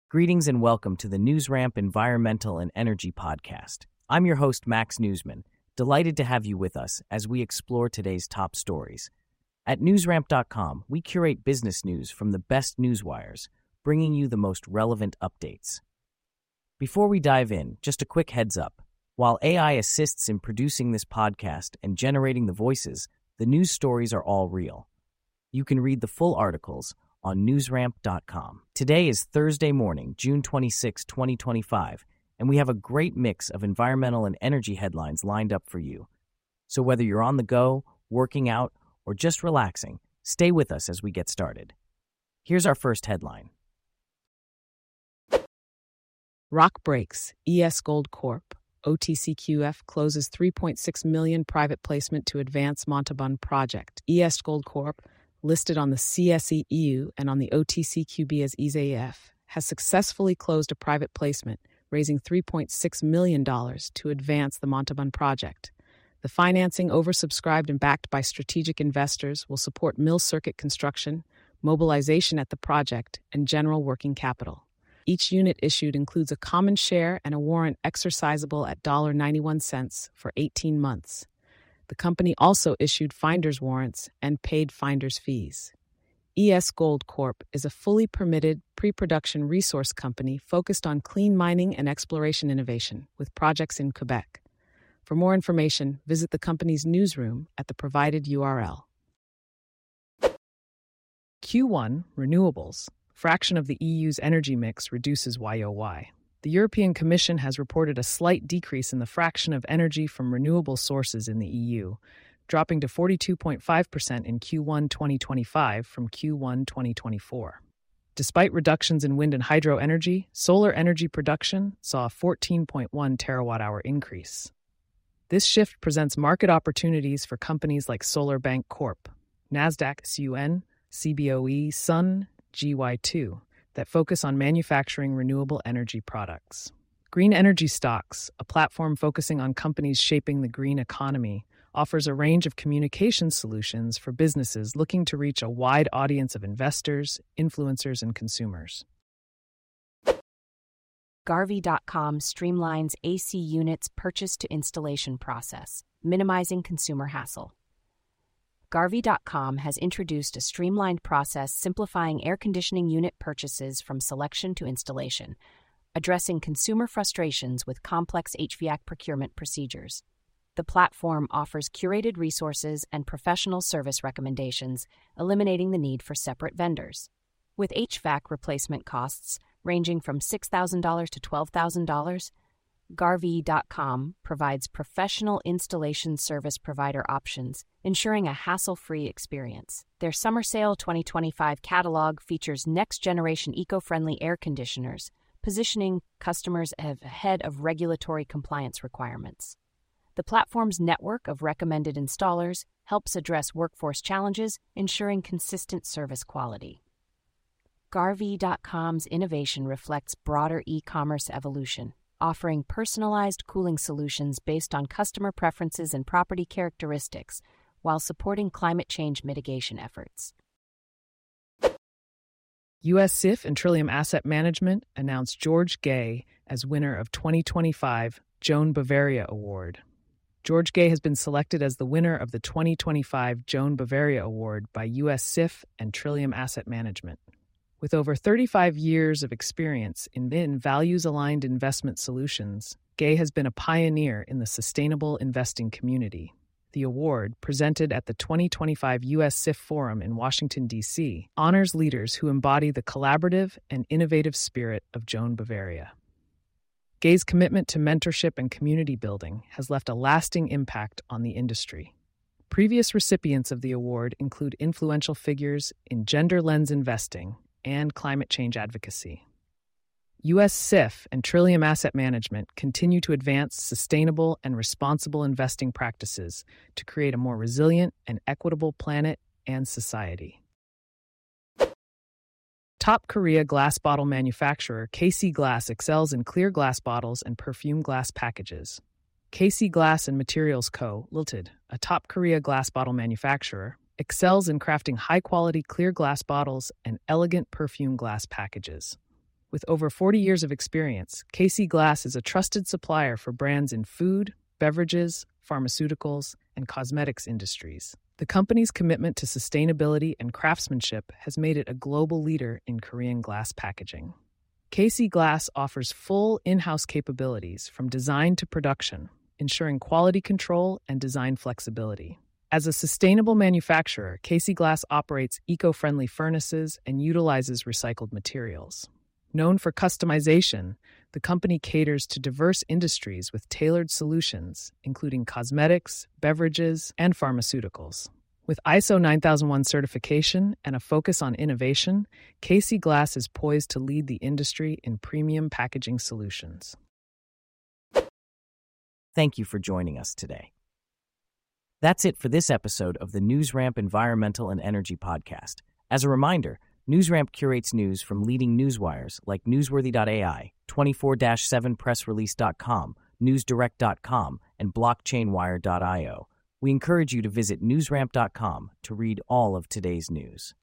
Greetings and welcome to the NewsRamp Environmental and Energy Podcast. I'm your host, Max Newsman, delighted to have you with us as we explore today's top stories. At newsramp.com, we curate business news from the best newswires, bringing you the most relevant updates. Before we dive in, just a quick heads up. While AI assists in producing this podcast and generating the voices, the news stories are all real. You can read the full articles on newsramp.com. Today is Thursday morning, June 26, 2025, and we have a great mix of environmental and energy headlines lined up for you. So whether you're on the go, working out, or just relaxing, stay with us as we get started. Here's our first headline. Rock breaks. ES Gold Corp. OTCQF closes $3.6 million private placement to advance Montalban project. ES Gold Corp., listed on the CSE EU and on the OTCQB as ESAF, has successfully closed a private placement, raising $3.6 million to advance the Montalban project. The financing, oversubscribed and backed by strategic investors, will support mill circuit construction, mobilization at the project, and general working capital. Each unit issued includes a common share and a warrant exercisable at $0.91 for 18 months. The company also issued finder's warrants and paid finder's fees. ES Gold Corp. is a fully permitted pre-production resource company focused on clean mining and exploration innovation, with projects in Quebec. For more information, visit the company's newsroom at the provided URL. Q1 Renewables. Fraction of the EU's energy mix reduces YoY. The European Commission has reported a slight decrease in the fraction of energy from renewable sources in the EU, dropping to 42.5% in Q1 2025 from Q1 2024. Despite reductions in wind and hydro energy, solar energy production saw a 14.1 terawatt-hour increase. This shift presents market opportunities for companies like SolarBank Corp., Nasdaq SUN, CBOE, Sun, GY2, that focus on manufacturing renewable energy products. Green Energy Stocks, a platform focusing on companies shaping the green economy, offers a range of communication solutions for businesses looking to reach a wide audience of investors, influencers, and consumers. Garvey.com streamlines AC units purchase to installation process, minimizing consumer hassle. Garvey.com has introduced a streamlined process simplifying air conditioning unit purchases from selection to installation, addressing consumer frustrations with complex HVAC procurement procedures. The platform offers curated resources and professional service recommendations, eliminating the need for separate vendors. With HVAC replacement costs ranging from $6,000 to $12,000, Garvey.com provides professional installation service provider options, ensuring a hassle-free experience. Their Summer Sale 2025 catalog features next-generation eco-friendly air conditioners, positioning customers ahead of regulatory compliance requirements. The platform's network of recommended installers helps address workforce challenges, ensuring consistent service quality. Garvey.com's innovation reflects broader e-commerce evolution, offering personalized cooling solutions based on customer preferences and property characteristics, while supporting climate change mitigation efforts. U.S. SIF and Trillium Asset Management announced George Gay as winner of 2025 Joan Bavaria Award. George Gay has been selected as the winner of the 2025 Joan Bavaria Award by U.S. SIF and Trillium Asset Management. With over 35 years of experience in values-aligned investment solutions, Gay has been a pioneer in the sustainable investing community. The award, presented at the 2025 U.S. SIF Forum in Washington, D.C., honors leaders who embody the collaborative and innovative spirit of Joan Bavaria. Gay's commitment to mentorship and community building has left a lasting impact on the industry. Previous recipients of the award include influential figures in gender lens investing and climate change advocacy. U.S. SIF and Trillium Asset Management continue to advance sustainable and responsible investing practices to create a more resilient and equitable planet and society. Top Korea glass bottle manufacturer KC Glass excels in clear glass bottles and perfume glass packages. KC Glass and Materials Co., Ltd., a top Korea glass bottle manufacturer, excels in crafting high-quality clear glass bottles and elegant perfume glass packages. With over 40 years of experience, KC Glass is a trusted supplier for brands in food, beverages, pharmaceuticals, and cosmetics industries. The company's commitment to sustainability and craftsmanship has made it a global leader in Korean glass packaging. KC Glass offers full in-house capabilities from design to production, ensuring quality control and design flexibility. As a sustainable manufacturer, KC Glass operates eco-friendly furnaces and utilizes recycled materials. Known for customization, the company caters to diverse industries with tailored solutions, including cosmetics, beverages, and pharmaceuticals. With ISO 9001 certification and a focus on innovation, KC Glass is poised to lead the industry in premium packaging solutions. Thank you for joining us today. That's it for this episode of the NewsRamp Environmental and Energy Podcast. As a reminder, NewsRamp curates news from leading newswires like Newsworthy.ai, 24/7pressrelease.com, NewsDirect.com, and BlockchainWire.io. We encourage you to visit newsramp.com to read all of today's news.